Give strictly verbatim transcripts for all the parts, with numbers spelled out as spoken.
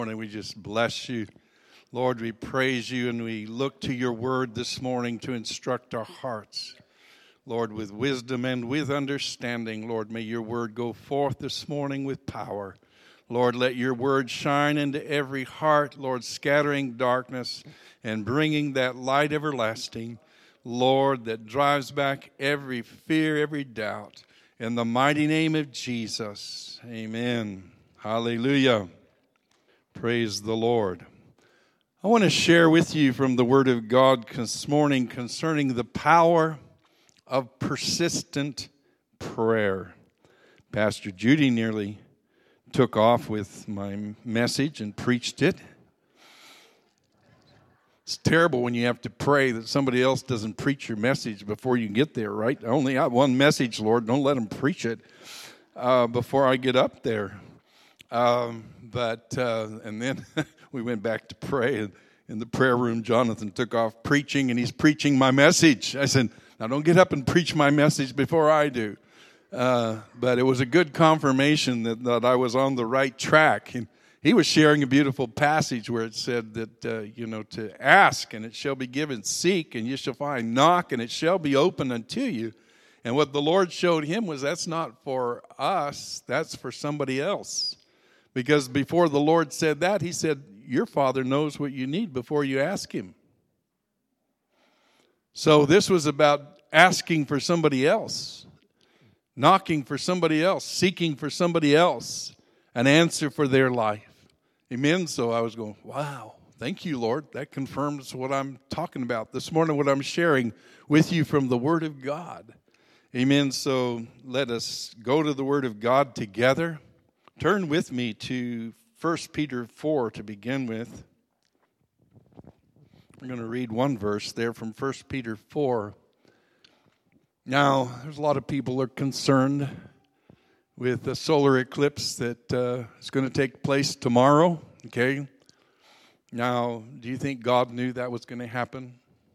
Morning, we just bless you. Lord, we praise you and we look to your word this morning to instruct our hearts. Lord, with wisdom and with understanding, Lord, may your word go forth this morning with power. Lord, let your word shine into every heart, Lord, scattering darkness and bringing that light everlasting, Lord, that drives back every fear, every doubt. In the mighty name of Jesus, amen. Hallelujah. Praise the Lord. I want to share with you from the Word of God this morning concerning the power of persistent prayer. Pastor Judy nearly took off with my message and preached it. It's terrible when you have to pray that somebody else doesn't preach your message before you get there, right? I only have one message, Lord. Don't let them preach it uh, before I get up there. Um, but, uh, and then we went back to pray, and in the prayer room, Jonathan took off preaching, and he's preaching my message. I said, now don't get up and preach my message before I do. Uh, but it was a good confirmation that, that I was on the right track. And he was sharing a beautiful passage where it said that, uh, you know, to ask, and it shall be given, seek, and you shall find, knock, and it shall be opened unto you. And what the Lord showed him was that's not for us, that's for somebody else. Because before the Lord said that, he said, your Father knows what you need before you ask him. So this was about asking for somebody else, knocking for somebody else, seeking for somebody else, an answer for their life. Amen? So I was going, wow, thank you, Lord. That confirms what I'm talking about this morning, what I'm sharing with you from the Word of God. Amen? So let us go to the Word of God together. Turn with me to First Peter four to begin with. I'm going to read one verse there from First Peter four. Now, there's a lot of people are concerned with the solar eclipse that uh, is going to take place tomorrow. Okay. Now, do you think God knew that was going to happen?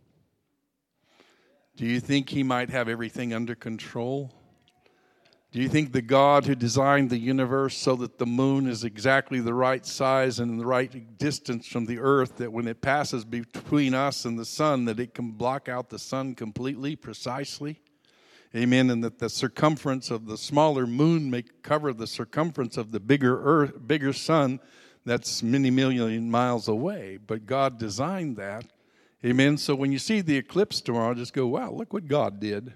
Do you think he might have everything under control? Do you think the God who designed the universe so that the moon is exactly the right size and the right distance from the earth, that when it passes between us and the sun, that it can block out the sun completely, precisely? Amen. And that the circumference of the smaller moon may cover the circumference of the bigger earth, bigger sun that's many million miles away. But God designed that. Amen. So when you see the eclipse tomorrow, just go, wow, look what God did.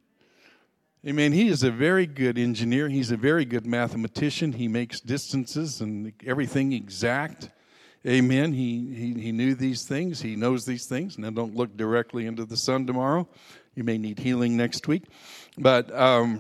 Amen. He is a very good engineer. He's a very good mathematician. He makes distances and everything exact. Amen. He, he he knew these things. He knows these things. Now, don't look directly into the sun tomorrow. You may need healing next week. But um,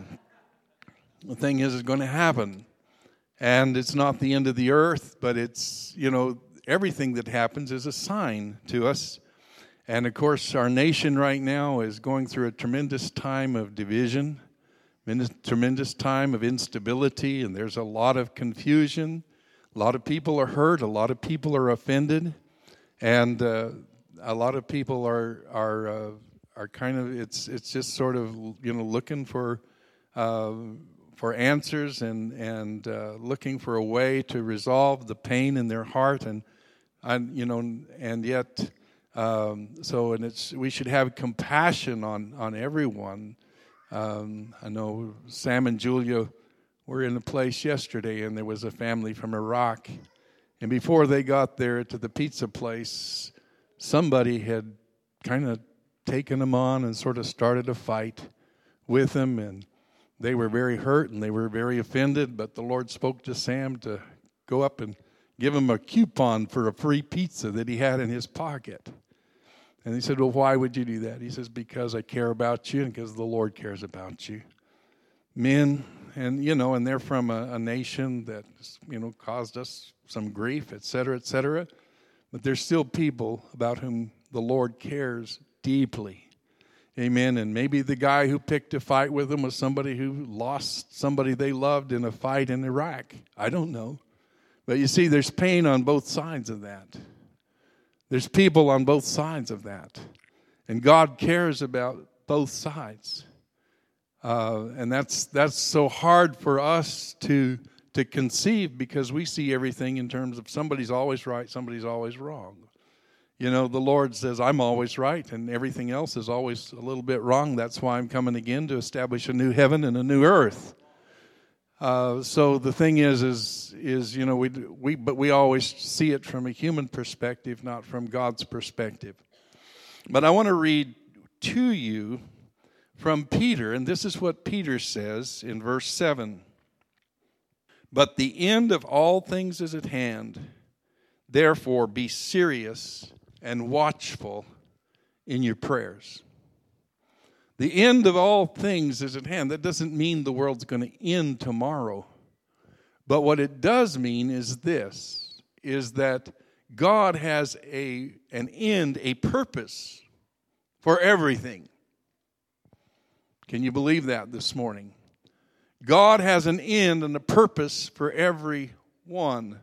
the thing is, it's going to happen. And it's not the end of the earth, but it's, you know, everything that happens is a sign to us. And, of course, our nation right now is going through a tremendous time of division, a tremendous time of instability, and there's a lot of confusion. A lot of people are hurt. A lot of people are offended. And uh, a lot of people are are uh, are kind of, it's it's just sort of, you know, looking for uh, for answers and, and uh, looking for a way to resolve the pain in their heart. And, and you know, and yet... Um, so, and it's we should have compassion on, on everyone. Um, I know Sam and Julia were in a place yesterday, and there was a family from Iraq. And before they got there to the pizza place, somebody had kind of taken them on and sort of started a fight with them. And they were very hurt, and they were very offended. But the Lord spoke to Sam to go up and give him a coupon for a free pizza that he had in his pocket. And he said, well, why would you do that? He says, because I care about you and because the Lord cares about you. Men, and, you know, and they're from a, a nation that, you know, caused us some grief, et cetera, et cetera. But there's still people about whom the Lord cares deeply. Amen. And maybe the guy who picked a fight with them was somebody who lost somebody they loved in a fight in Iraq. I don't know. But you see, there's pain on both sides of that. There's people on both sides of that. And God cares about both sides. Uh, and that's that's so hard for us to to conceive because we see everything in terms of somebody's always right, somebody's always wrong. You know, the Lord says, I'm always right, and everything else is always a little bit wrong. That's why I'm coming again to establish a new heaven and a new earth. Uh, so the thing is, is, is you know, we we but we always see it from a human perspective, not from God's perspective. But I want to read to you from Peter, and this is what Peter says in verse seven. But the end of all things is at hand. Therefore, be serious and watchful in your prayers. The end of all things is at hand. That doesn't mean the world's going to end tomorrow. But what it does mean is this, is that God has a an end, a purpose for everything. Can you believe that this morning? God has an end and a purpose for everyone.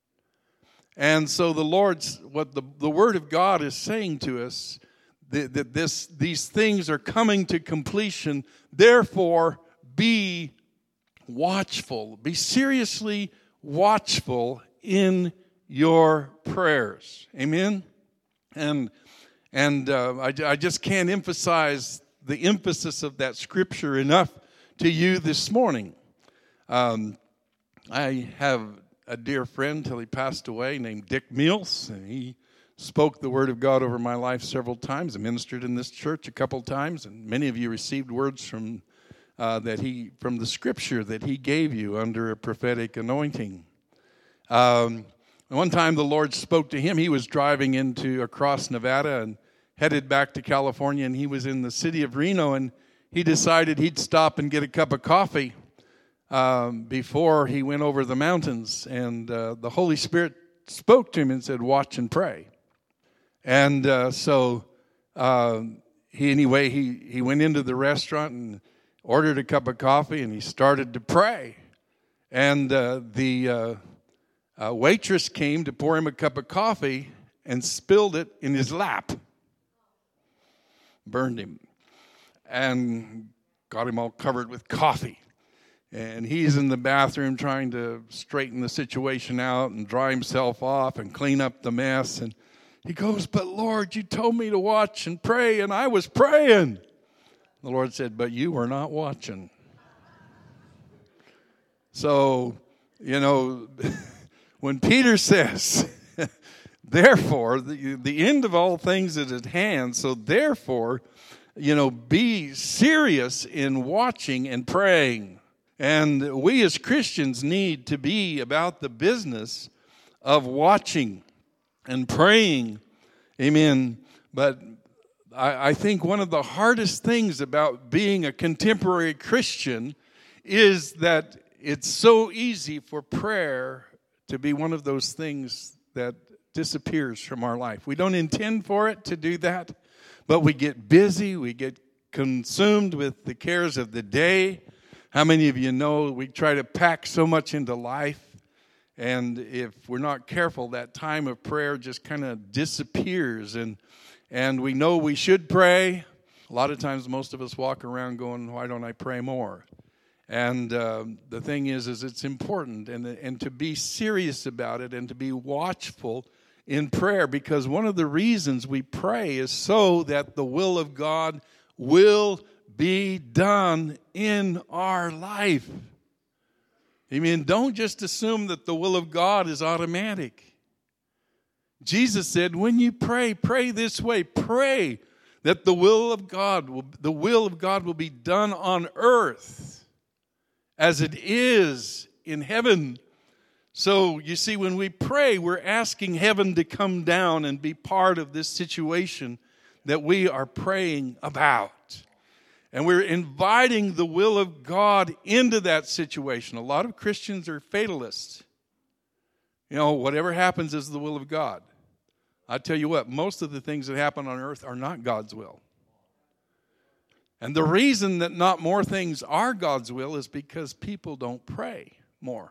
And so the Lord's, what the, the Word of God is saying to us, that, that this these things are coming to completion. Therefore, be watchful. Be seriously watchful in your prayers. Amen? And, and uh, I, I just can't emphasize the emphasis of that scripture enough to you this morning. Um, I have a dear friend till he passed away named Dick Mills, and he spoke the word of God over my life several times. I ministered in this church a couple times, and many of you received words from uh, that he from the scripture that he gave you under a prophetic anointing. Um, one time the Lord spoke to him. He was driving into across Nevada and headed back to California, and he was in the city of Reno, and he decided he'd stop and get a cup of coffee um, before he went over the mountains. And uh, the Holy Spirit spoke to him and said, watch and pray. And uh, so uh, he anyway, he, he went into the restaurant and ordered a cup of coffee, and he started to pray. And uh, the uh, uh, waitress came to pour him a cup of coffee and spilled it in his lap. Burned him. And got him all covered with coffee. And he's in the bathroom trying to straighten the situation out and dry himself off and clean up the mess. And he goes, but Lord, you told me to watch and pray, and I was praying. The Lord said, but you were not watching. So, you know, when Peter says, therefore, the, the end of all things is at hand, so therefore, you know, be serious in watching and praying. And we as Christians need to be about the business of watching and praying. Amen. But I, I think one of the hardest things about being a contemporary Christian is that it's so easy for prayer to be one of those things that disappears from our life. We don't intend for it to do that. But we get busy, we get consumed with the cares of the day. How many of you know we try to pack so much into life, and if we're not careful, that time of prayer just kind of disappears, and and we know we should pray. A lot of times most of us walk around going, why don't I pray more? And uh, the thing is, is it's important, and and to be serious about it and to be watchful in prayer, because one of the reasons we pray is so that the will of God will be done in our life. Amen. Don't just assume that the will of God is automatic. Jesus said, when you pray, pray this way. Pray that the will of God will, the will of God will be done on earth as it is in heaven. So, you see, when we pray, we're asking heaven to come down and be part of this situation that we are praying about. And we're inviting the will of God into that situation. A lot of Christians are fatalists. You know, whatever happens is the will of God. I tell you what, most of the things that happen on earth are not God's will. And the reason that not more things are God's will is because people don't pray more.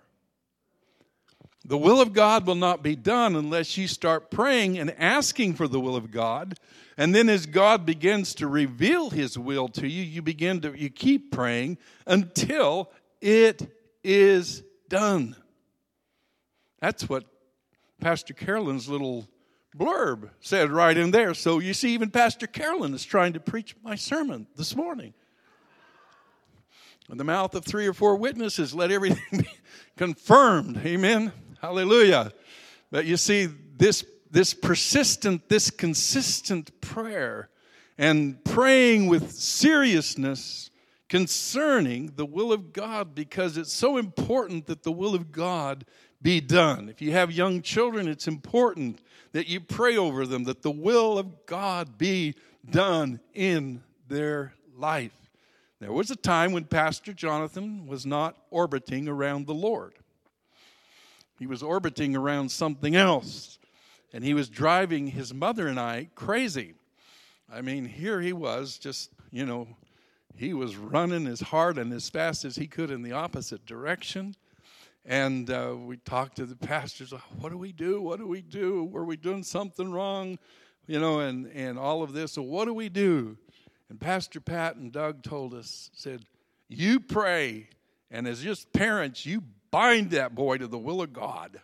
The will of God will not be done unless you start praying and asking for the will of God. And then as God begins to reveal his will to you, you begin to, you keep praying until it is done. That's what Pastor Carolyn's little blurb said right in there. So you see, even Pastor Carolyn is trying to preach my sermon this morning. In the mouth of three or four witnesses, let everything be confirmed. Amen. Hallelujah. But you see, this, this persistent, this consistent prayer and praying with seriousness concerning the will of God, because it's so important that the will of God be done. If you have young children, it's important that you pray over them, that the will of God be done in their life. There was a time when Pastor Jonathan was not orbiting around the Lord. He was orbiting around something else, and he was driving his mother and I crazy. I mean, here he was just, you know, he was running as hard and as fast as he could in the opposite direction. And uh, we talked to the pastors, what do we do? What do we do? Were we doing something wrong? You know, and, and all of this. So what do we do? And Pastor Pat and Doug told us, said, you pray. And as just parents, you bind that boy to the will of God.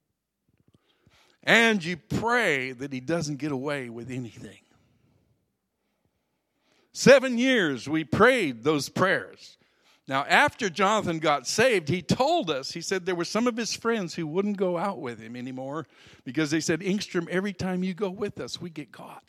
And you pray that he doesn't get away with anything. Seven years we prayed those prayers. Now, after Jonathan got saved, he told us, he said there were some of his friends who wouldn't go out with him anymore because they said, Engstrom, every time you go with us, we get caught.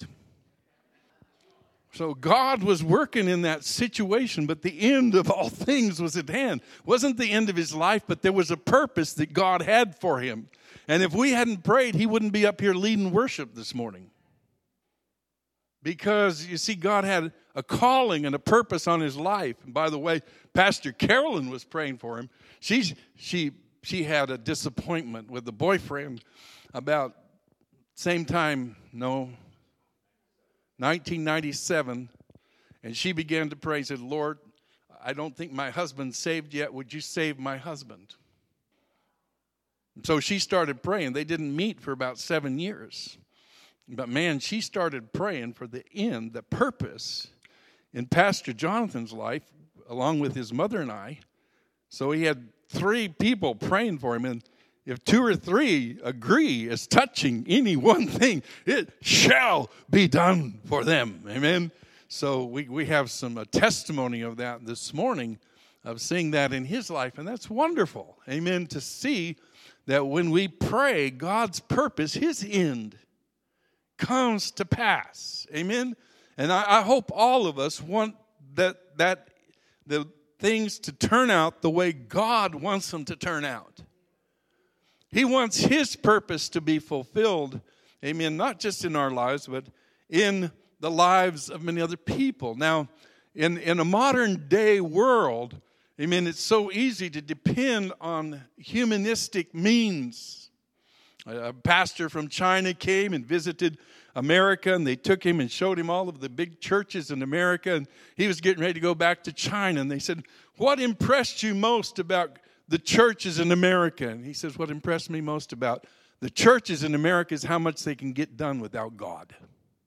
So God was working in that situation, but the end of all things was at hand. It wasn't the end of his life, but there was a purpose that God had for him. And if we hadn't prayed, he wouldn't be up here leading worship this morning. Because, you see, God had a calling and a purpose on his life. And by the way, Pastor Carolyn was praying for him. She, she, she had a disappointment with the boyfriend about same time, no, nineteen ninety-seven. And she began to pray and said, Lord, I don't think my husband's saved yet. Would you save my husband? And so she started praying. They didn't meet for about seven years. But man, she started praying for the end, the purpose in Pastor Jonathan's life, along with his mother and I. So he had three people praying for him. And if two or three agree as touching any one thing, it shall be done for them. Amen. So we, we have some a testimony of that this morning, of seeing that in his life. And that's wonderful. Amen. To see that when we pray, God's purpose, his end, comes to pass. Amen. And I, I hope all of us want that that the things to turn out the way God wants them to turn out. He wants his purpose to be fulfilled. Amen. Not just in our lives, but in the lives of many other people. Now, in, in a modern day world, amen, it's so easy to depend on humanistic means. A pastor from China came and visited America, and they took him and showed him all of the big churches in America, and he was getting ready to go back to China. And they said, what impressed you most about the churches in America? And he says, what impressed me most about the churches in America is how much they can get done without God.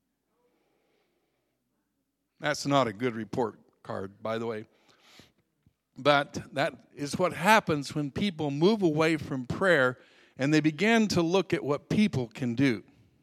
That's not a good report card, by the way. But that is what happens when people move away from prayer and they begin to look at what people can do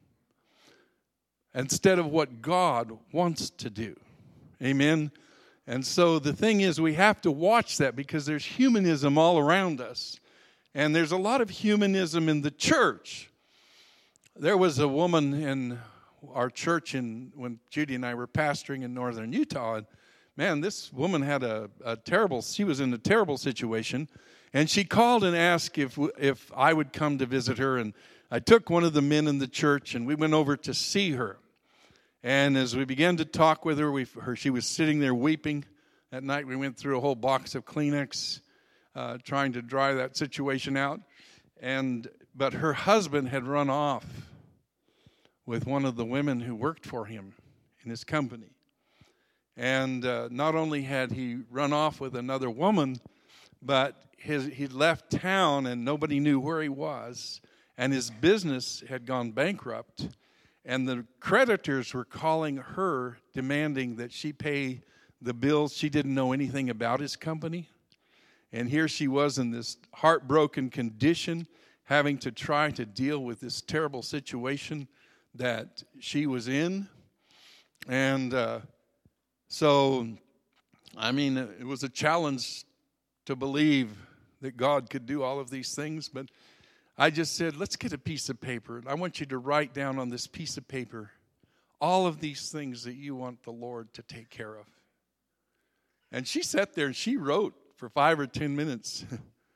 instead of what God wants to do. Amen? And so the thing is, we have to watch that because there's humanism all around us. And there's a lot of humanism in the church. There was a woman in our church in, when Judy and I were pastoring in northern Utah. And man, this woman had a, a terrible, she was in a terrible situation. And she called and asked if if I would come to visit her. And I took one of the men in the church, and we went over to see her. And as we began to talk with her, we, her she was sitting there weeping. That night we went through a whole box of Kleenex, uh, trying to dry that situation out. And but her husband had run off with one of the women who worked for him in his company. And uh, not only had he run off with another woman, but his, he'd left town and nobody knew where he was. And his business had gone bankrupt. And the creditors were calling her, demanding that she pay the bills. She didn't know anything about his company. And here she was in this heartbroken condition, having to try to deal with this terrible situation that she was in. And uh, so, I mean, it was a challenge to believe that God could do all of these things. But I just said, let's get a piece of paper. I want you to write down on this piece of paper all of these things that you want the Lord to take care of. And she sat there and she wrote for five or ten minutes.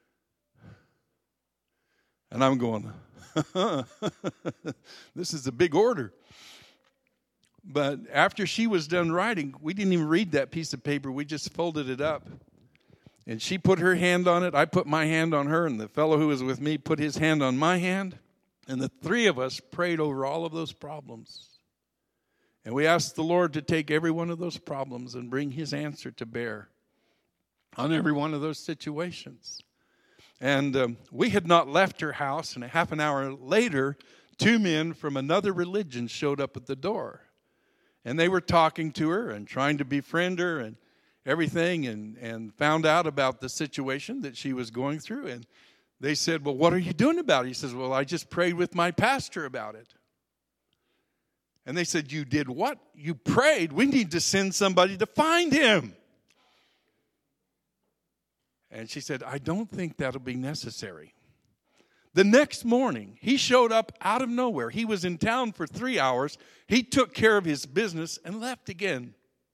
And I'm going, this is a big order. But after she was done writing, we didn't even read that piece of paper. We just folded it up. And she put her hand on it. I put my hand on her. And the fellow who was with me put his hand on my hand. And the three of us prayed over all of those problems. And we asked the Lord to take every one of those problems and bring his answer to bear on every one of those situations. And um, we had not left her house, and a half an hour later, two men from another religion showed up at the door. And they were talking to her and trying to befriend her and everything, and, and found out about the situation that she was going through. And they said, well, what are you doing about it? He says, well, I just prayed with my pastor about it. And they said, you did what? You prayed. We need to send somebody to find him. And she said, I don't think that'll be necessary. The next morning, he showed up out of nowhere. He was in town for three hours. He took care of his business and left again.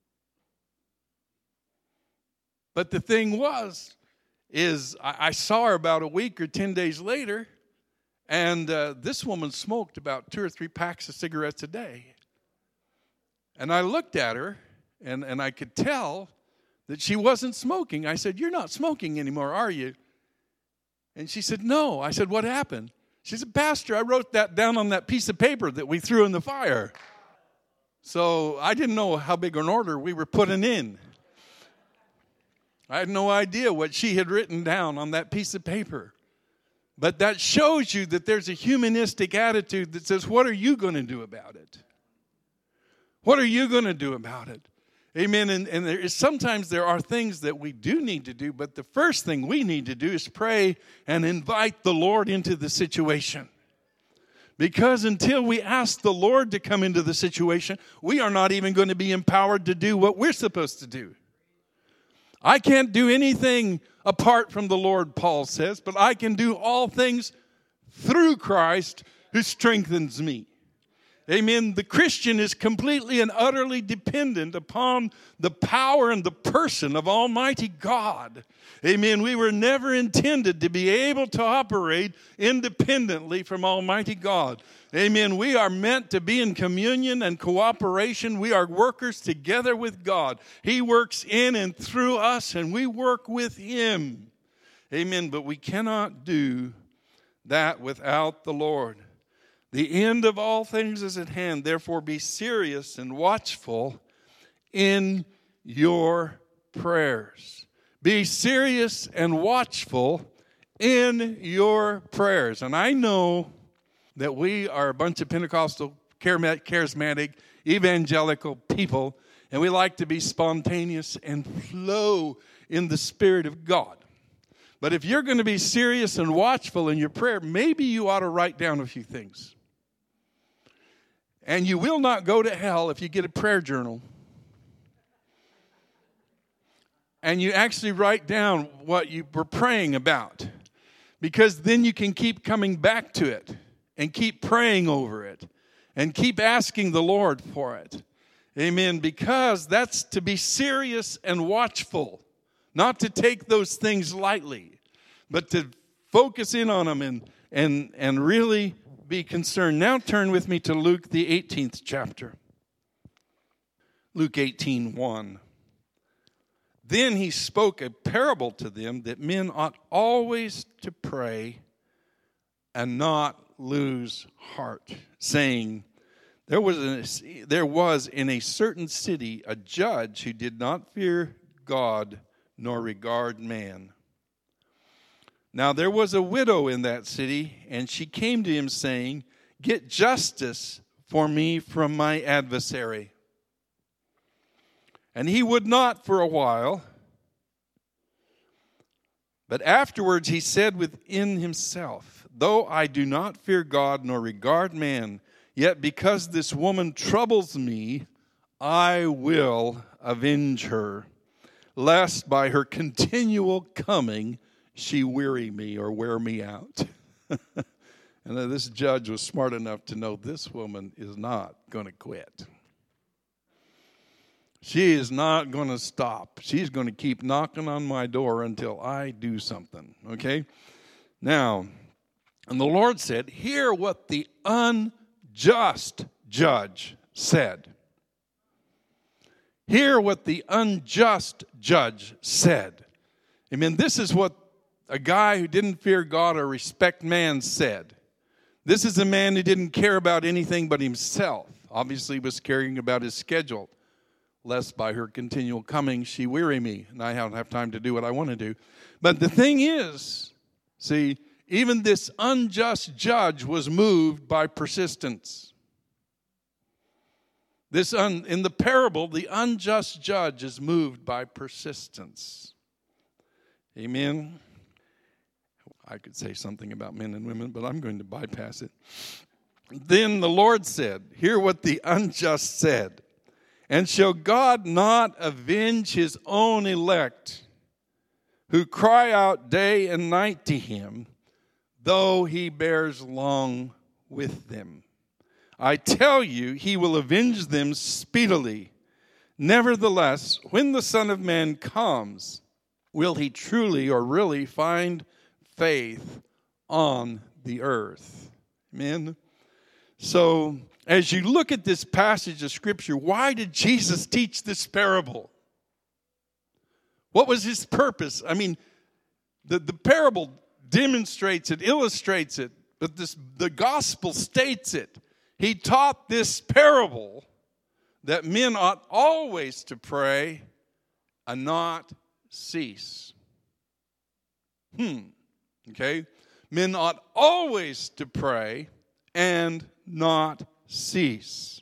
But the thing was, is I, I saw her about a week or ten days later, and uh, this woman smoked about two or three packs of cigarettes a day. And I looked at her, and, and I could tell that she wasn't smoking. I said, you're not smoking anymore, are you? And she said, no. I said, what happened? She said, Pastor, I wrote that down on that piece of paper that we threw in the fire. So I didn't know how big an order we were putting in. I had no idea what she had written down on that piece of paper. But that shows you that there's a humanistic attitude that says, what are you going to do about it? What are you going to do about it? Amen. And, and there is, sometimes there are things that we do need to do, but the first thing we need to do is pray and invite the Lord into the situation. Because until we ask the Lord to come into the situation, we are not even going to be empowered to do what we're supposed to do. I can't do anything apart from the Lord, Paul says, but I can do all things through Christ who strengthens me. Amen. The Christian is completely and utterly dependent upon the power and the person of Almighty God. Amen. We were never intended to be able to operate independently from Almighty God. Amen. We are meant to be in communion and cooperation. We are workers together with God. He works in and through us, and we work with Him. Amen. But we cannot do that without the Lord. The end of all things is at hand. Therefore, be serious and watchful in your prayers. Be serious and watchful in your prayers. And I know that we are a bunch of Pentecostal, charismatic, evangelical people, and we like to be spontaneous and flow in the Spirit of God. But if you're going to be serious and watchful in your prayer, maybe you ought to write down a few things. And you will not go to hell if you get a prayer journal. And you actually write down what you were praying about. Because then you can keep coming back to it. And keep praying over it. And keep asking the Lord for it. Amen. Because that's to be serious and watchful. Not to take those things lightly. But to focus in on them and, and, and really be concerned. Now turn with me to Luke, the eighteenth chapter. Luke eighteen one. Then he spoke a parable to them that men ought always to pray and not lose heart, saying, there was, a, there was in a certain city a judge who did not fear God nor regard man. Now there was a widow in that city, and she came to him saying, get justice for me from my adversary. And he would not for a while. But afterwards he said within himself, though I do not fear God nor regard man, yet because this woman troubles me, I will avenge her, lest by her continual coming she weary me or wear me out. And then this judge was smart enough to know this woman is not going to quit. She is not going to stop. She's going to keep knocking on my door until I do something, okay? Now, and the Lord said, hear what the unjust judge said. Hear what the unjust judge said. Amen. This is what a guy who didn't fear God or respect man said. This is a man who didn't care about anything but himself. Obviously was caring about his schedule. Lest by her continual coming she weary me, and I don't have time to do what I want to do. But the thing is, see, even this unjust judge was moved by persistence. This un, in the parable, the unjust judge is moved by persistence. Amen. I could say something about men and women, but I'm going to bypass it. Then the Lord said, hear what the unjust said. And shall God not avenge his own elect, who cry out day and night to him, though he bears long with them? I tell you, he will avenge them speedily. Nevertheless, when the Son of Man comes, will he truly or really find faith on the earth? Amen. So, as you look at this passage of Scripture, why did Jesus teach this parable? What was his purpose? I mean, the, the parable demonstrates it, illustrates it, but this, the gospel states it. He taught this parable that men ought always to pray and not cease. Hmm. Okay? Men ought always to pray and not cease.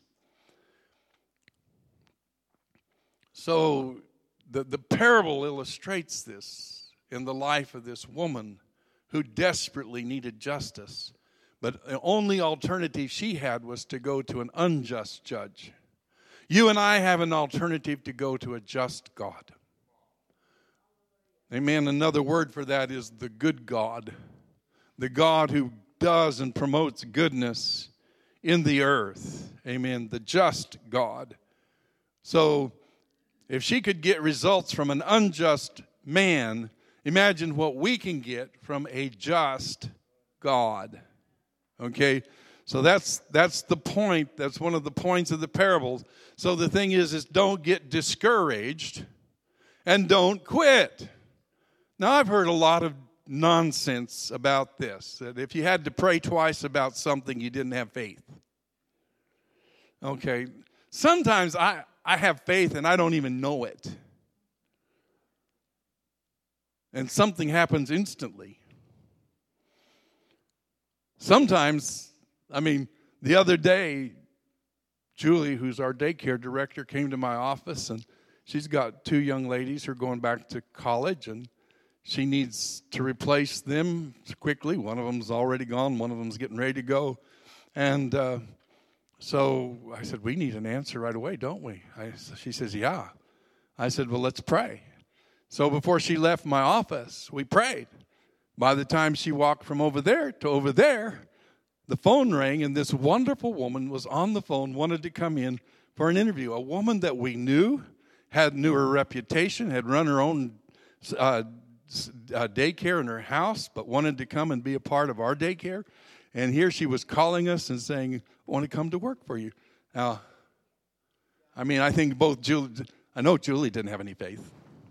So the, the parable illustrates this in the life of this woman who desperately needed justice. But the only alternative she had was to go to an unjust judge. You and I have an alternative to go to a just God. Amen. Another word for that is the good God. The God who does and promotes goodness in the earth. Amen. The just God. So if she could get results from an unjust man, imagine what we can get from a just God. Okay? So that's that's the point. That's one of the points of the parables. So the thing is, is don't get discouraged and don't quit. Now, I've heard a lot of nonsense about this, that if you had to pray twice about something, you didn't have faith. Okay, sometimes I, I have faith and I don't even know it. And something happens instantly. Sometimes, I mean, the other day, Julie, who's our daycare director, came to my office, and she's got two young ladies who are going back to college, and she needs to replace them quickly. One of them's already gone. One of them's getting ready to go. And uh, so I said, we need an answer right away, don't we? I, she says, yeah. I said, well, let's pray. So before she left my office, we prayed. By the time she walked from over there to over there, the phone rang, and this wonderful woman was on the phone, wanted to come in for an interview. A woman that we knew, had knew her reputation, had run her own uh Uh, daycare in her house, but wanted to come and be a part of our daycare. And here she was calling us and saying, I want to come to work for you. Now, I mean, I think both Julie, I know Julie didn't have any faith.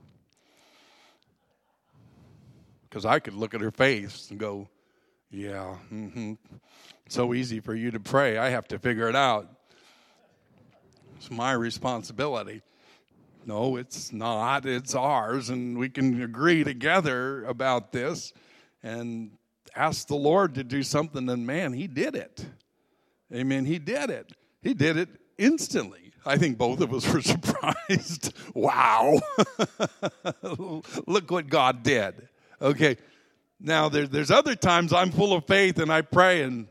Because I could look at her face and go, yeah, mm-hmm. So easy for you to pray. I have to figure it out. It's my responsibility. No, it's not. It's ours, and we can agree together about this and ask the Lord to do something, and man, he did it. Amen. He did it. He did it instantly. I think both of us were surprised. Wow. Look what God did. Okay. Now, there, there's other times I'm full of faith and I pray and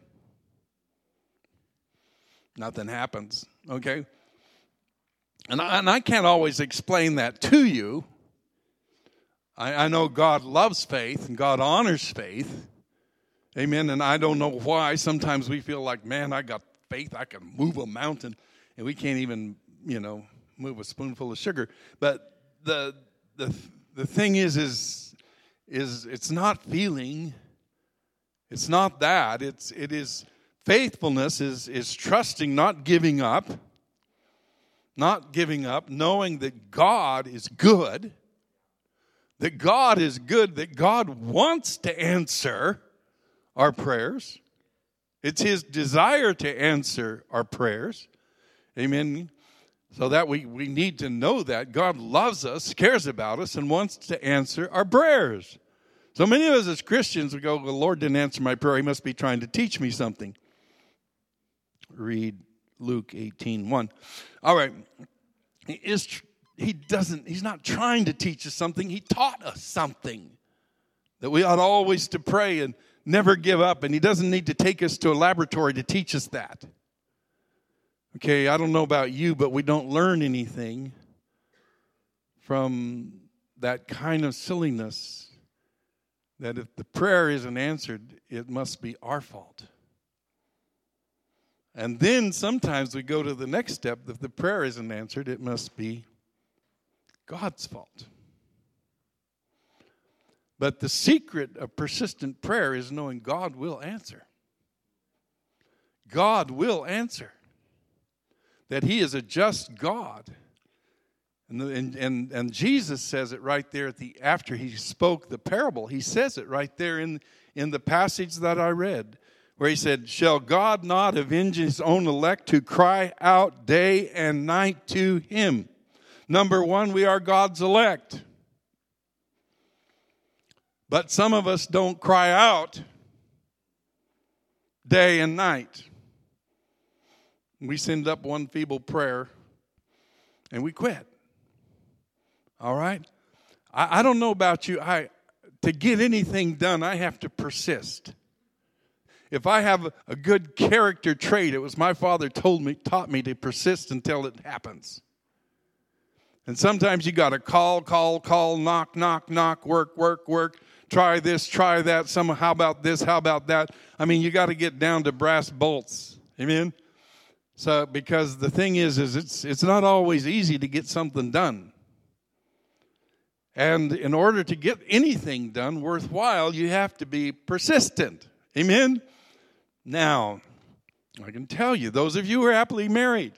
nothing happens. Okay? And I, and I can't always explain that to you. I, I know God loves faith and God honors faith. Amen. And I don't know why. Sometimes we feel like, man, I got faith. I can move a mountain. And we can't even, you know, move a spoonful of sugar. But the the the thing is, is, is it's not feeling. It's not that. It's it is faithfulness is is trusting, not giving up. Not giving up, knowing that God is good. That God is good, that God wants to answer our prayers. It's His desire to answer our prayers. Amen. So that we, we need to know that God loves us, cares about us, and wants to answer our prayers. So many of us as Christians, we go, the Lord didn't answer my prayer. He must be trying to teach me something. Read Luke eighteen one. All right. He is he doesn't he's not trying to teach us something. He taught us something. That we ought always to pray and never give up, and he doesn't need to take us to a laboratory to teach us that. Okay, I don't know about you, but we don't learn anything from that kind of silliness, that if the prayer isn't answered, it must be our fault. And then sometimes we go to the next step. If the prayer isn't answered, it must be God's fault. But the secret of persistent prayer is knowing God will answer. God will answer. That He is a just God. And, and, and, and Jesus says it right there at the after He spoke the parable. He says it right there in, in the passage that I read, where He said, shall God not avenge His own elect who cry out day and night to Him? Number one, we are God's elect. But some of us don't cry out day and night. We send up one feeble prayer and we quit. All right? I, I don't know about you. I to get anything done, I have to persist. If I have a, a good character trait, it was my father told me, taught me to persist until it happens. And sometimes you got to call, call, call, knock, knock, knock, work, work, work. Try this, try that. Some, how about this? How about that? I mean, you got to get down to brass bolts. Amen? So, because the thing is, is it's it's not always easy to get something done. And in order to get anything done worthwhile, you have to be persistent. Amen? Now, I can tell you, those of you who are happily married,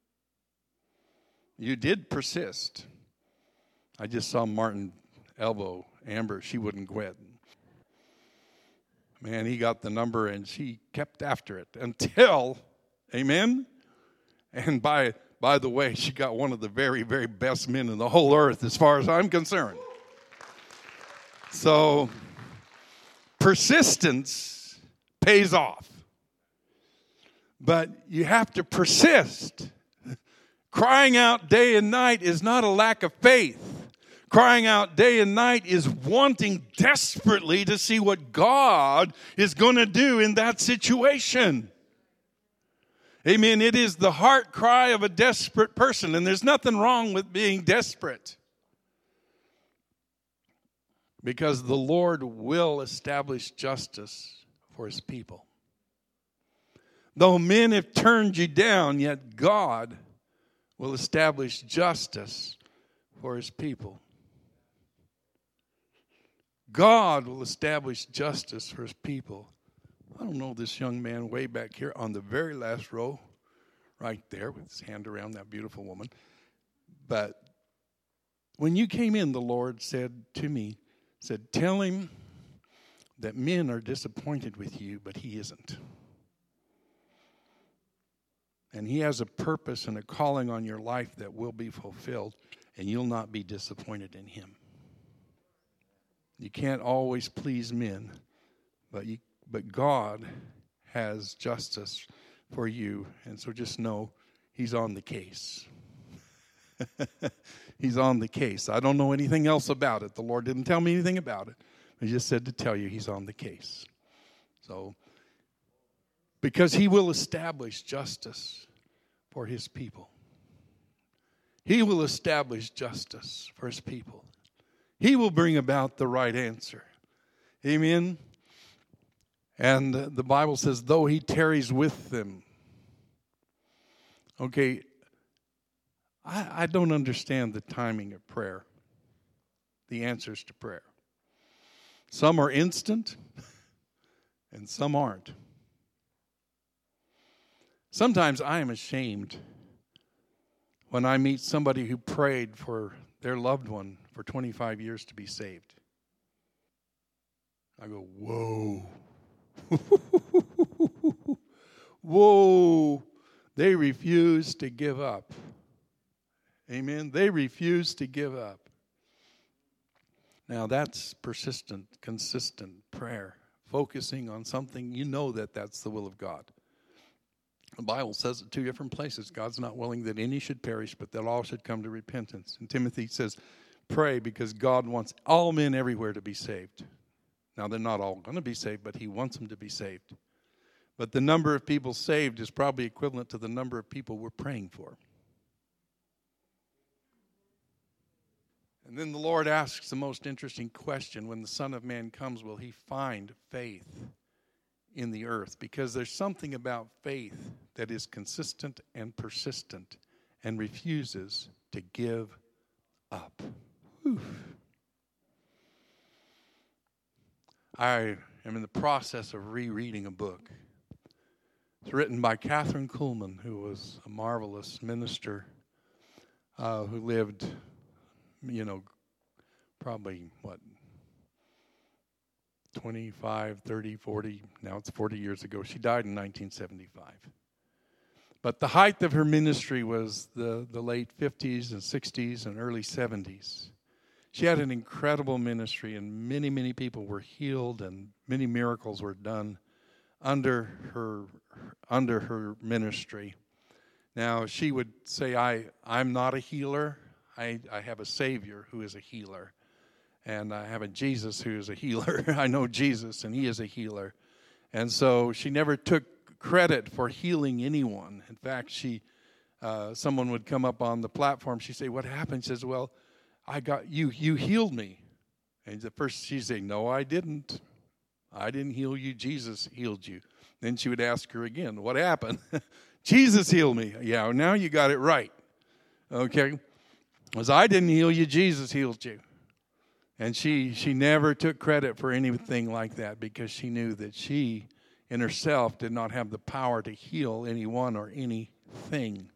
you did persist. I just saw Martin elbow Amber. She wouldn't quit. Man, he got the number and she kept after it until, amen? And by by the way, she got one of the very, very best men in the whole earth as far as I'm concerned. So, persistence pays off. But you have to persist. Crying out day and night is not a lack of faith. Crying out day and night is wanting desperately to see what God is going to do in that situation. Amen. It is the heart cry of a desperate person, and there's nothing wrong with being desperate. Because the Lord will establish justice for His people. Though men have turned you down, yet God will establish justice for His people. God will establish justice for His people. I don't know this young man way back here on the very last row, right there, with his hand around that beautiful woman. But when you came in, the Lord said to me, said, tell him that men are disappointed with you, but he isn't. And He has a purpose and a calling on your life that will be fulfilled, and you'll not be disappointed in Him. You can't always please men, but you, but God has justice for you. And so just know He's on the case. He's on the case. I don't know anything else about it. The Lord didn't tell me anything about it. He just said to tell you he's on the case. So, because he will establish justice for his people. He will establish justice for his people. He will bring about the right answer. Amen. And the Bible says, though he tarries with them. Okay, I, I don't understand the timing of prayer, the answers to prayer. Some are instant, and some aren't. Sometimes I am ashamed when I meet somebody who prayed for their loved one for twenty-five years to be saved. I go, whoa. Whoa. They refuse to give up. Amen. They refuse to give up. Now that's persistent, consistent prayer, focusing on something you know that that's the will of God. The Bible says it two different places. God's not willing that any should perish, but that all should come to repentance. And Timothy says, pray because God wants all men everywhere to be saved. Now, they're not all going to be saved, but he wants them to be saved. But the number of people saved is probably equivalent to the number of people we're praying for. And then the Lord asks the most interesting question. When the Son of Man comes, will he find faith in the earth? Because there's something about faith that is consistent and persistent and refuses to give up. Whew. I am in the process of rereading a book. It's written by Catherine Kuhlman, who was a marvelous minister uh, who lived, you know, probably, what, twenty-five, thirty, forty, now it's forty years ago. She died in nineteen seventy-five. But the height of her ministry was the, the late fifties and sixties and early seventies. She had an incredible ministry, and many, many people were healed, and many miracles were done under her under her ministry. Now, she would say, I, I'm not a healer. I, I have a Savior who is a healer. And I have a Jesus who is a healer. I know Jesus, and he is a healer. And so she never took credit for healing anyone. In fact, she uh, someone would come up on the platform. She'd say, what happened? She says, well, I got you. You healed me. And the first she'd say, no, I didn't. I didn't heal you. Jesus healed you. Then she would ask her again, what happened? Jesus healed me. Yeah, now you got it right. Okay? Because I didn't heal you. Jesus healed you. And she she never took credit for anything like that because she knew that she in herself did not have the power to heal anyone or anything.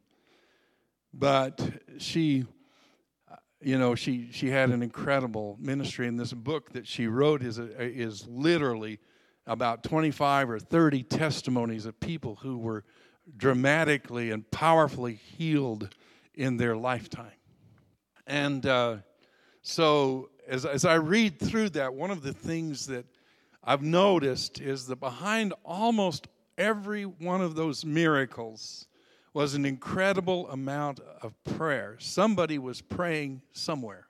But she, you know, she, she had an incredible ministry. And this book that she wrote is, a, is literally about twenty-five or thirty testimonies of people who were dramatically and powerfully healed in their lifetime. And uh, so as, as I read through that, one of the things that I've noticed is that behind almost every one of those miracles was an incredible amount of prayer. Somebody was praying somewhere.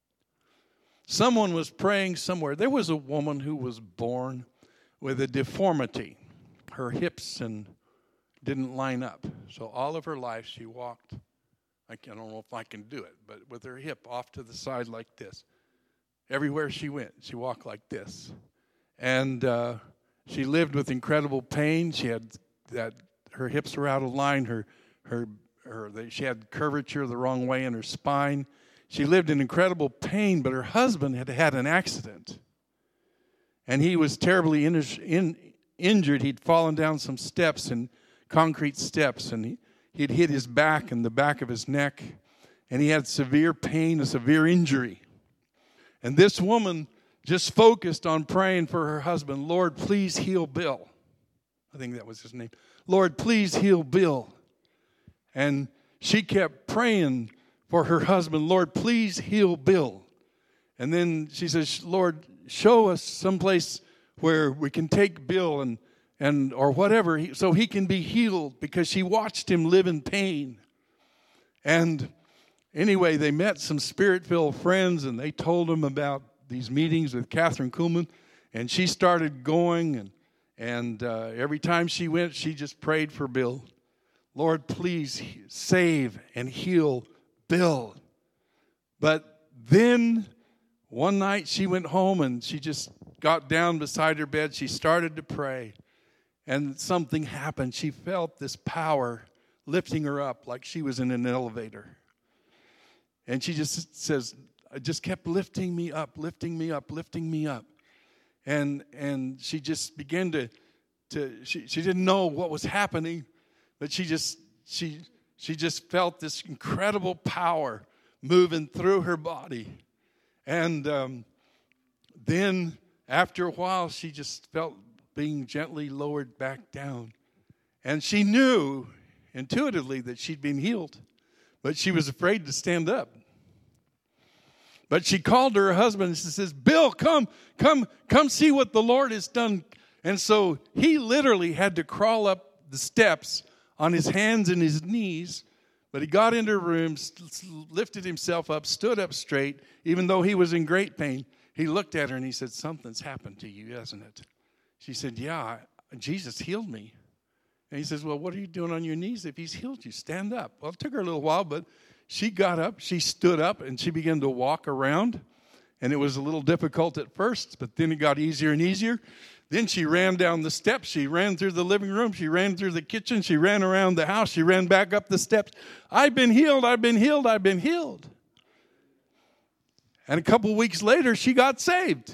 Someone was praying somewhere. There was a woman who was born with a deformity. Her hips and didn't line up. So all of her life she walked, I don't know if I can do it, but with her hip off to the side like this. Everywhere she went, she walked like this. And uh, she lived with incredible pain. She had that, her hips were out of line. Her, her, her, they, she had curvature the wrong way in her spine. She lived in incredible pain, but her husband had had an accident. And he was terribly in, in, injured. He'd fallen down some steps, and concrete steps, and he, he'd hit his back and the back of his neck. And he had severe pain, a severe injury. And this woman just focused on praying for her husband. Lord, please heal Bill. I think that was his name. Lord, please heal Bill. And she kept praying for her husband. Lord, please heal Bill. And then she says, Lord, show us someplace where we can take Bill and, and or whatever so he can be healed, because she watched him live in pain. And anyway, they met some spirit-filled friends, and they told him about these meetings with Catherine Kuhlman, and she started going, and and uh, every time she went, she just prayed for Bill. Lord, please save and heal Bill. But then one night she went home and she just got down beside her bed. She started to pray, and something happened. She felt this power lifting her up like she was in an elevator. And she just says, it just kept lifting me up, lifting me up, lifting me up. And and she just began to, to she, she didn't know what was happening, but she just she she just felt this incredible power moving through her body. And um, then after a while, she just felt being gently lowered back down. And she knew intuitively that she'd been healed, but she was afraid to stand up. But she called her husband and she says, Bill, come, come, come see what the Lord has done. And so he literally had to crawl up the steps on his hands and his knees. But he got into her room, lifted himself up, stood up straight, even though he was in great pain. He looked at her and he said, something's happened to you, hasn't it? She said, yeah, Jesus healed me. And he says, well, what are you doing on your knees? If he's healed you, stand up. Well, it took her a little while, but she got up, she stood up, and she began to walk around. And it was a little difficult at first, but then it got easier and easier. Then she ran down the steps. She ran through the living room. She ran through the kitchen. She ran around the house. She ran back up the steps. I've been healed. I've been healed. I've been healed. And a couple weeks later, she got saved.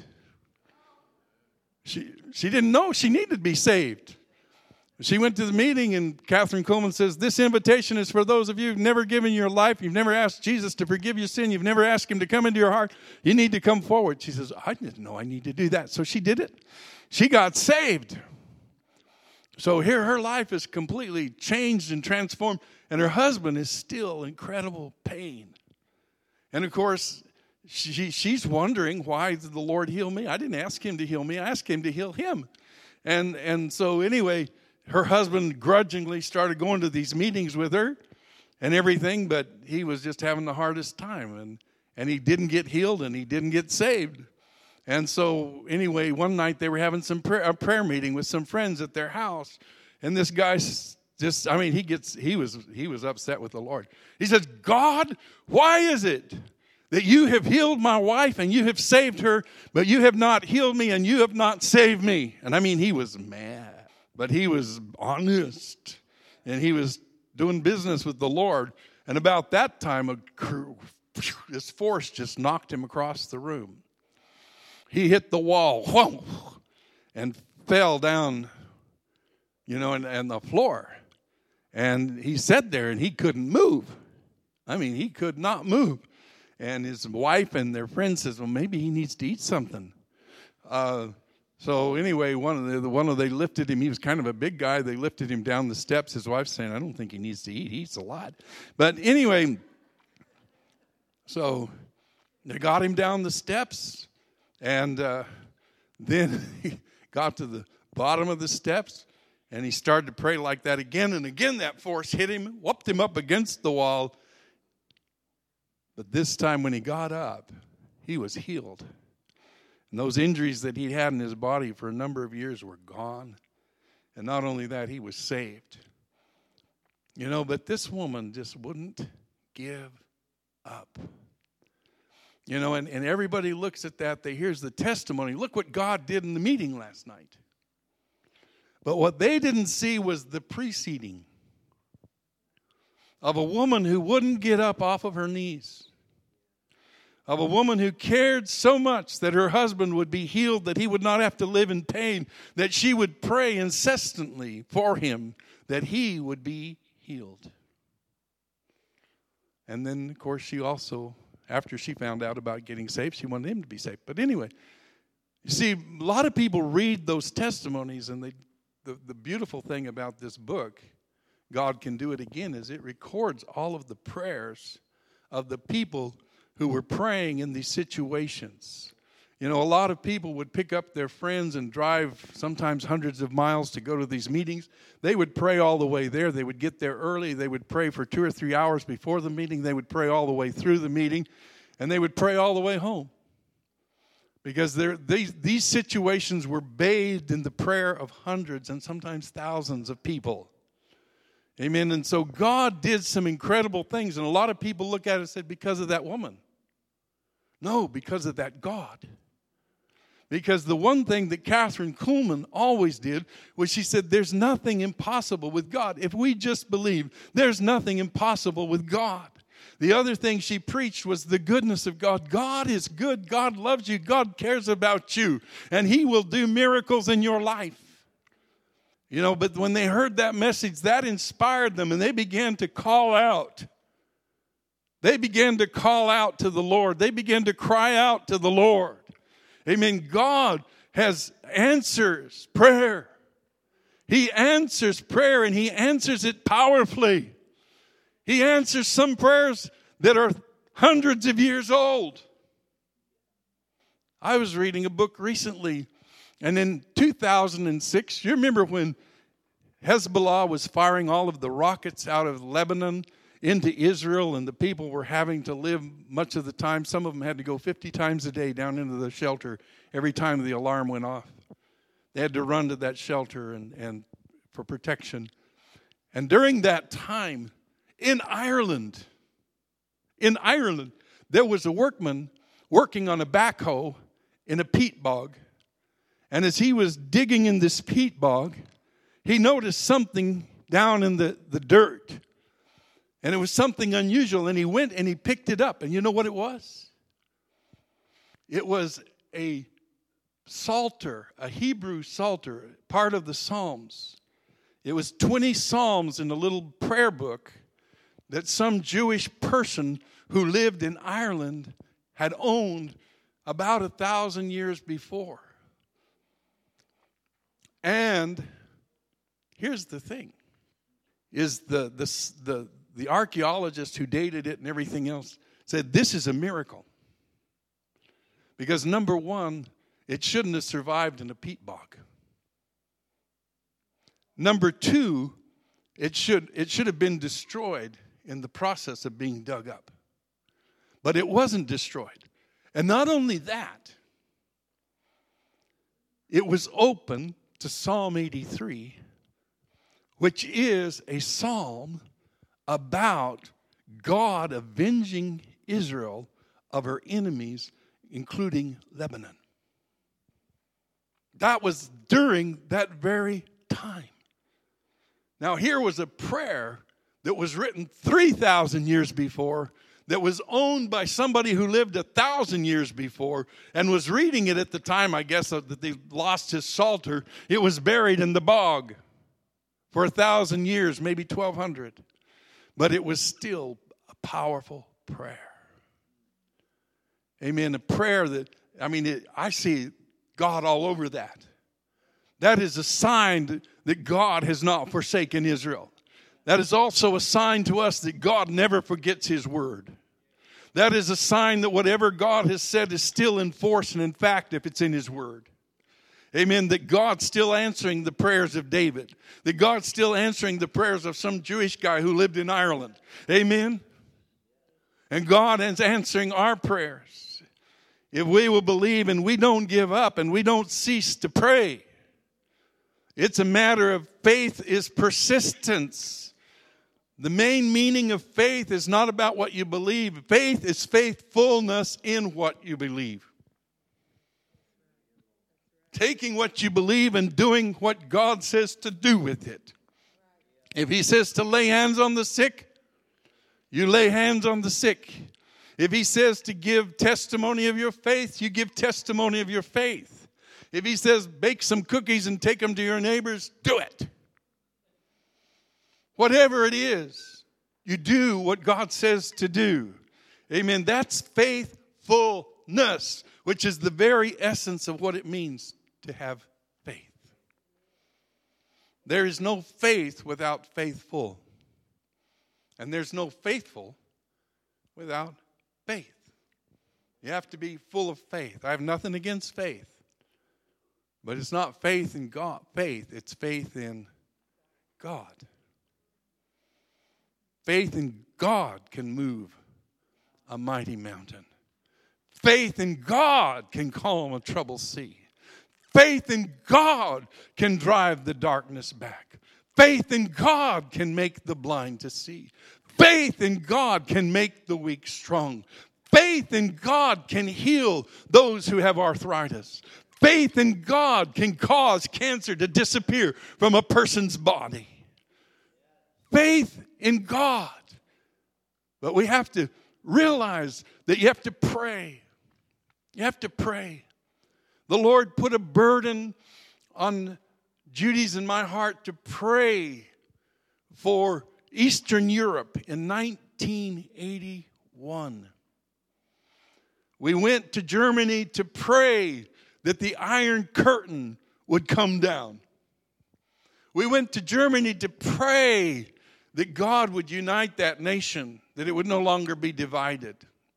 She, she didn't know she needed to be saved. She went to the meeting, and Catherine Kuhlman says, this invitation is for those of you who've never given your life. You've never asked Jesus to forgive your sin. You've never asked him to come into your heart. You need to come forward. She says, I didn't know I need to do that. So she did it. She got saved. So here her life is completely changed and transformed, and her husband is still in incredible pain. And, of course, she, she's wondering, why did the Lord heal me? I didn't ask him to heal me. I asked him to heal him. And, and so anyway, her husband grudgingly started going to these meetings with her and everything, but he was just having the hardest time. And, and he didn't get healed, and he didn't get saved. And so anyway, one night they were having some prayer, a prayer meeting with some friends at their house. And this guy just, I mean, he gets, he was, he was upset with the Lord. He says, God, why is it that you have healed my wife and you have saved her, but you have not healed me and you have not saved me? And I mean, he was mad, but he was honest, and he was doing business with the Lord. And about that time, a, this force just knocked him across the room. He hit the wall, whoa, and fell down, you know, and, and the floor. And he sat there, and he couldn't move. I mean, he could not move. And his wife and their friend says, well, maybe he needs to eat something. Uh, so anyway, one of the, the one of they lifted him. He was kind of a big guy. They lifted him down the steps. His wife's saying, I don't think he needs to eat. He eats a lot. But anyway, so they got him down the steps. And uh, then he got to the bottom of the steps, and he started to pray like that again. And again, that force hit him, whooped him up against the wall. But this time when he got up, he was healed. And those injuries that he had in his body for a number of years were gone. And not only that, he was saved. You know, but this woman just wouldn't give up. You know, and, and everybody looks at that. They hears the testimony. Look what God did in the meeting last night. But what they didn't see was the preceding of a woman who wouldn't get up off of her knees. Of a woman who cared so much that her husband would be healed, that he would not have to live in pain, that she would pray incessantly for him, that he would be healed. And then, of course, she also, after she found out about getting saved, she wanted him to be saved. But anyway, you see, a lot of people read those testimonies, and they, the, the beautiful thing about this book, God Can Do It Again, is it records all of the prayers of the people who were praying in these situations. You know, a lot of people would pick up their friends and drive sometimes hundreds of miles to go to these meetings. They would pray all the way there. They would get there early. They would pray for two or three hours before the meeting. They would pray all the way through the meeting. And they would pray all the way home. Because there, these, these situations were bathed in the prayer of hundreds and sometimes thousands of people. Amen. And so God did some incredible things. And a lot of people look at it and said, because of that woman. No, because of that God. Because the one thing that Catherine Kuhlman always did was she said, there's nothing impossible with God. If we just believe, there's nothing impossible with God. The other thing she preached was the goodness of God. God is good. God loves you. God cares about you. And He will do miracles in your life. You know, but when they heard that message, that inspired them, and they began to call out. They began to call out to the Lord. They began to cry out to the Lord. Amen. God has answers prayer. He answers prayer, and He answers it powerfully. He answers some prayers that are hundreds of years old. I was reading a book recently, and in two thousand six, you remember when Hezbollah was firing all of the rockets out of Lebanon into Israel, and the people were having to live much of the time. Some of them had to go fifty times a day down into the shelter every time the alarm went off. They had to run to that shelter and, and for protection. And during that time, in Ireland, in Ireland, there was a workman working on a backhoe in a peat bog. And as he was digging in this peat bog, he noticed something down in the, the dirt. And it was something unusual, and he went and he picked it up. And you know what it was? It was a psalter, a Hebrew psalter, part of the Psalms. It was twenty Psalms in a little prayer book that some Jewish person who lived in Ireland had owned about a thousand years before. And here's the thing, is the the the The archaeologist who dated it and everything else said, this is a miracle. Because number one, it shouldn't have survived in a peat bog. Number two, it should, it should have been destroyed in the process of being dug up. But it wasn't destroyed. And not only that, it was open to Psalm eighty-three, which is a psalm about God avenging Israel of her enemies, including Lebanon. That was during that very time. Now, here was a prayer that was written three thousand years before, that was owned by somebody who lived a thousand years before and was reading it at the time, I guess, that they lost his psalter. It was buried in the bog for a thousand years, maybe twelve hundred. But it was still a powerful prayer. Amen. A prayer that, I mean, it, I see God all over that. That is a sign that, that God has not forsaken Israel. That is also a sign to us that God never forgets His word. That is a sign that whatever God has said is still in force and in fact if it's in His word. Amen. That God's still answering the prayers of David. That God's still answering the prayers of some Jewish guy who lived in Ireland. Amen. And God is answering our prayers. If we will believe and we don't give up and we don't cease to pray. It's a matter of faith is persistence. The main meaning of faith is not about what you believe. Faith is faithfulness in what you believe. Taking what you believe and doing what God says to do with it. If He says to lay hands on the sick, you lay hands on the sick. If He says to give testimony of your faith, you give testimony of your faith. If He says bake some cookies and take them to your neighbors, do it. Whatever it is, you do what God says to do. Amen. That's faithfulness, which is the very essence of what it means to have faith. There is no faith without faithful. And there's no faithful without faith. You have to be full of faith. I have nothing against faith. But it's not faith in God. Faith, it's faith in God. Faith in God can move a mighty mountain. Faith in God can calm a troubled sea. Faith in God can drive the darkness back. Faith in God can make the blind to see. Faith in God can make the weak strong. Faith in God can heal those who have arthritis. Faith in God can cause cancer to disappear from a person's body. Faith in God. But we have to realize that you have to pray. You have to pray. The Lord put a burden on Judy's and my heart to pray for Eastern Europe in nineteen eighty-one. We went to Germany to pray that the Iron Curtain would come down. We went to Germany to pray that God would unite that nation, that it would no longer be divided.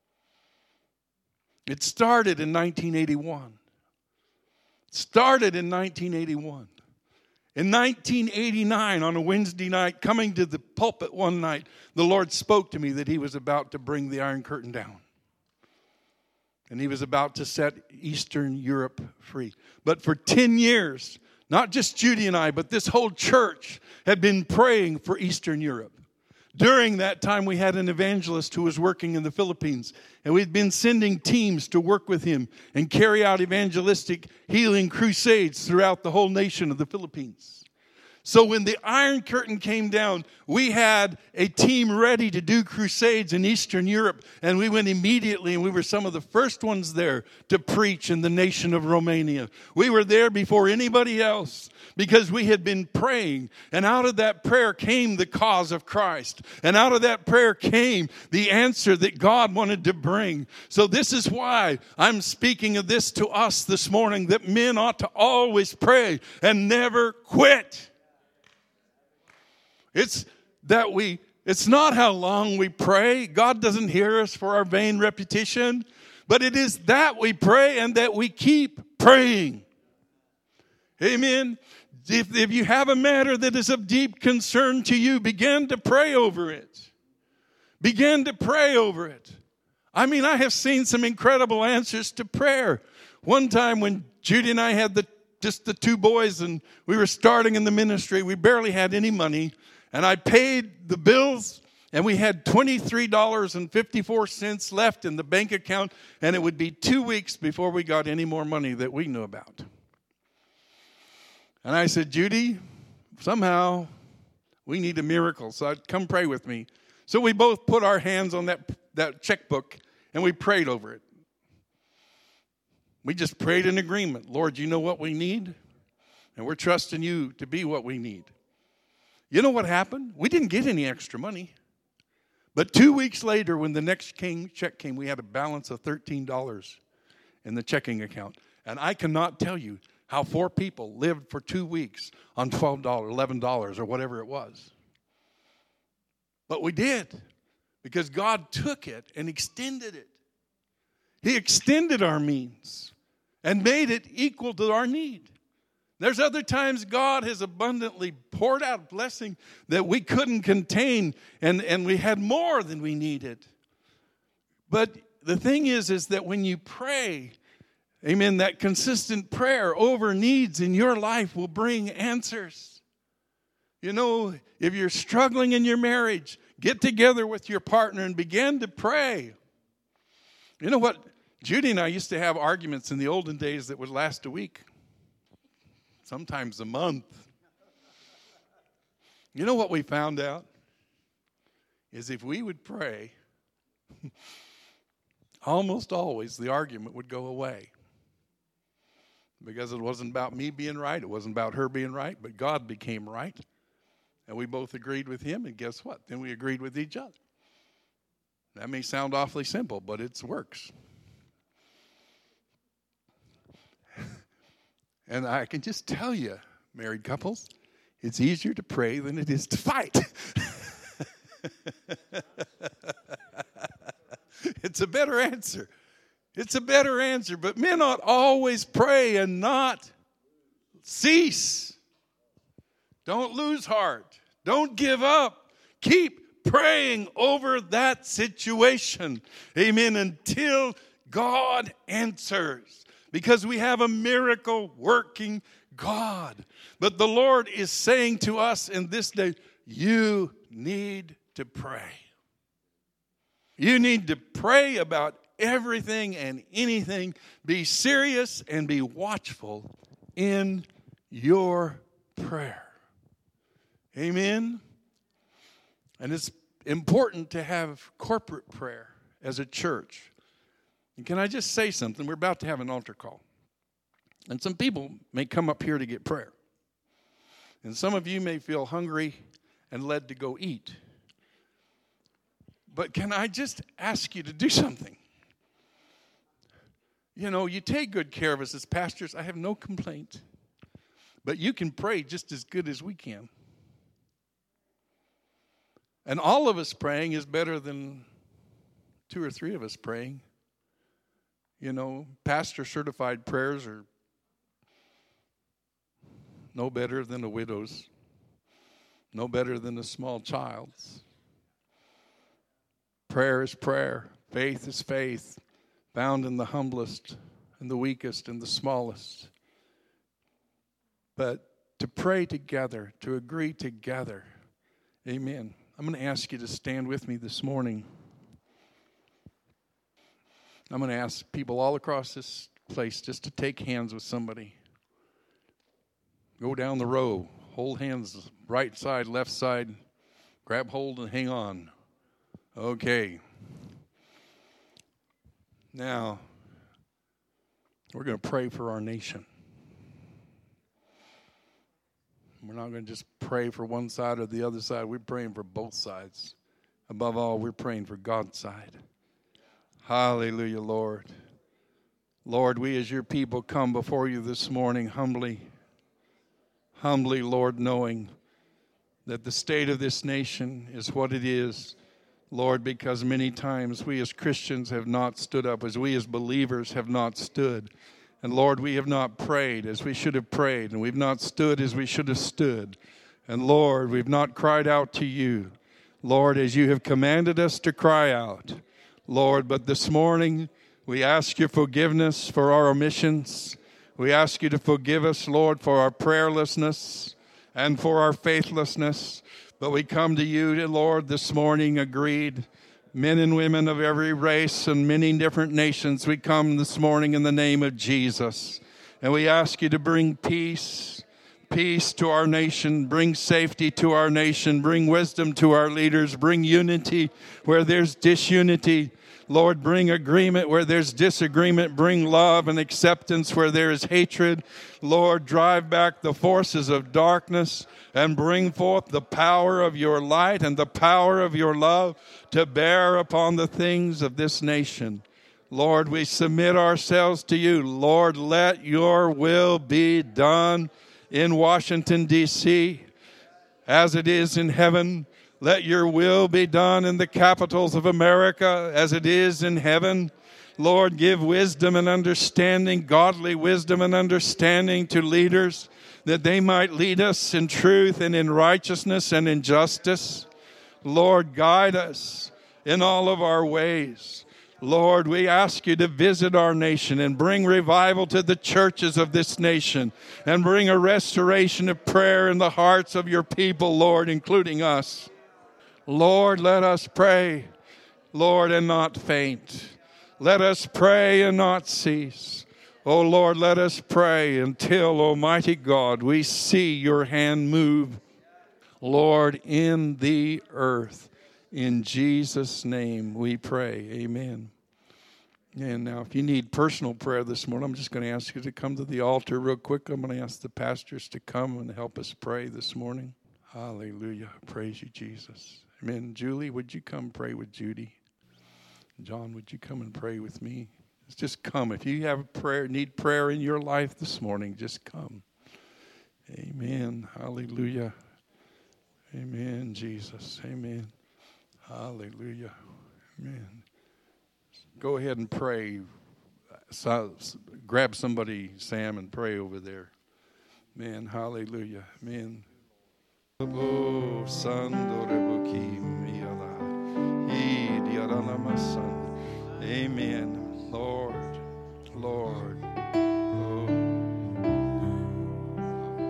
It started in nineteen eighty-one. It started in nineteen eighty-one. In nineteen eighty-nine, on a Wednesday night, coming to the pulpit one night, the Lord spoke to me that He was about to bring the Iron Curtain down. And He was about to set Eastern Europe free. But for ten years, not just Judy and I, but this whole church had been praying for Eastern Europe. During that time, we had an evangelist who was working in the Philippines, and we'd been sending teams to work with him and carry out evangelistic healing crusades throughout the whole nation of the Philippines. So when the Iron Curtain came down, we had a team ready to do crusades in Eastern Europe, and we went immediately, and we were some of the first ones there to preach in the nation of Romania. We were there before anybody else because we had been praying, and out of that prayer came the cause of Christ, and out of that prayer came the answer that God wanted to bring. So this is why I'm speaking of this to us this morning, that men ought to always pray and never quit. It's that we, it's not how long we pray. God doesn't hear us for our vain repetition, but it is that we pray and that we keep praying. Amen. If, if you have a matter that is of deep concern to you, begin to pray over it. Begin to pray over it. I mean, I have seen some incredible answers to prayer. One time when Judy and I had the just the two boys and we were starting in the ministry, we barely had any money. And I paid the bills, and we had twenty-three dollars and fifty-four cents left in the bank account, and it would be two weeks before we got any more money that we knew about. And I said, Judy, somehow we need a miracle, so I'd come pray with me. So we both put our hands on that, that checkbook, and we prayed over it. We just prayed in agreement. Lord, you know what we need, and we're trusting you to be what we need. You know what happened? We didn't get any extra money. But two weeks later, when the next came, check came, we had a balance of thirteen dollars in the checking account. And I cannot tell you how four people lived for two weeks on twelve dollars, eleven dollars, or whatever it was. But we did, because God took it and extended it. He extended our means and made it equal to our need. There's other times God has abundantly poured out blessing that we couldn't contain, and, and we had more than we needed. But the thing is, is that when you pray, amen, that consistent prayer over needs in your life will bring answers. You know, if you're struggling in your marriage, get together with your partner and begin to pray. You know what? Judy and I used to have arguments in the olden days that would last a week. Sometimes a month. You know what we found out? Is if we would pray, almost always the argument would go away. Because it wasn't about me being right. It wasn't about her being right. But God became right. And we both agreed with Him. And guess what? Then we agreed with each other. That may sound awfully simple, but it works. And I can just tell you, married couples, it's easier to pray than it is to fight. It's a better answer. It's a better answer. But men ought always pray and not cease. Don't lose heart. Don't give up. Keep praying over that situation. Amen. Until God answers because we have a miracle working God. But the Lord is saying to us in this day, you need to pray. You need to pray about everything and anything. Be serious and be watchful in your prayer. Amen. And it's important to have corporate prayer as a church. And can I just say something? We're about to have an altar call. And some people may come up here to get prayer. And some of you may feel hungry and led to go eat. But can I just ask you to do something? You know, you take good care of us as pastors. I have no complaint. But you can pray just as good as we can. And all of us praying is better than two or three of us praying. You know, pastor-certified prayers are no better than a widow's, no better than a small child's. Prayer is prayer. Faith is faith, found in the humblest and the weakest and the smallest. But to pray together, to agree together, amen. I'm going to ask you to stand with me this morning. I'm going to ask people all across this place just to take hands with somebody. Go down the row, hold hands, right side, left side, grab hold and hang on. Okay. Now, we're going to pray for our nation. We're not going to just pray for one side or the other side. We're praying for both sides. Above all, we're praying for God's side. Hallelujah, Lord. Lord, we as your people come before you this morning humbly, humbly, Lord, knowing that the state of this nation is what it is, Lord, because many times we as Christians have not stood up, as we as believers have not stood. And Lord, we have not prayed as we should have prayed, and we've not stood as we should have stood. And Lord, we've not cried out to you, Lord, as you have commanded us to cry out. Lord, but this morning we ask your forgiveness for our omissions. We ask you to forgive us, Lord, for our prayerlessness and for our faithlessness. But we come to you, Lord, this morning agreed. Men and women of every race and many different nations, we come this morning in the name of Jesus. And we ask you to bring peace, peace to our nation, bring safety to our nation, bring wisdom to our leaders, bring unity where there's disunity. Lord, bring agreement where there's disagreement. Bring love and acceptance where there is hatred. Lord, drive back the forces of darkness and bring forth the power of your light and the power of your love to bear upon the things of this nation. Lord, we submit ourselves to you. Lord, let your will be done in Washington, D C as it is in heaven. Let your will be done in the capitals of America as it is in heaven. Lord, give wisdom and understanding, godly wisdom and understanding to leaders, that they might lead us in truth and in righteousness and in justice. Lord, guide us in all of our ways. Lord, we ask you to visit our nation and bring revival to the churches of this nation and bring a restoration of prayer in the hearts of your people, Lord, including us. Lord, let us pray, Lord, and not faint. Let us pray and not cease. Oh, Lord, let us pray until, Almighty God, we see your hand move, Lord, in the earth. In Jesus' name we pray. Amen. And now, if you need personal prayer this morning, I'm just going to ask you to come to the altar real quick. I'm going to ask the pastors to come and help us pray this morning. Hallelujah. Praise you, Jesus. Amen. Julie, would you come pray with Judy? John, would you come and pray with me? Just come. If you have a prayer, need prayer in your life this morning, just come. Amen. Hallelujah. Amen, Jesus. Amen. Hallelujah. Amen. Go ahead and pray. So, grab somebody, Sam, and pray over there. Man, hallelujah. Man. Amen. Lord, Lord.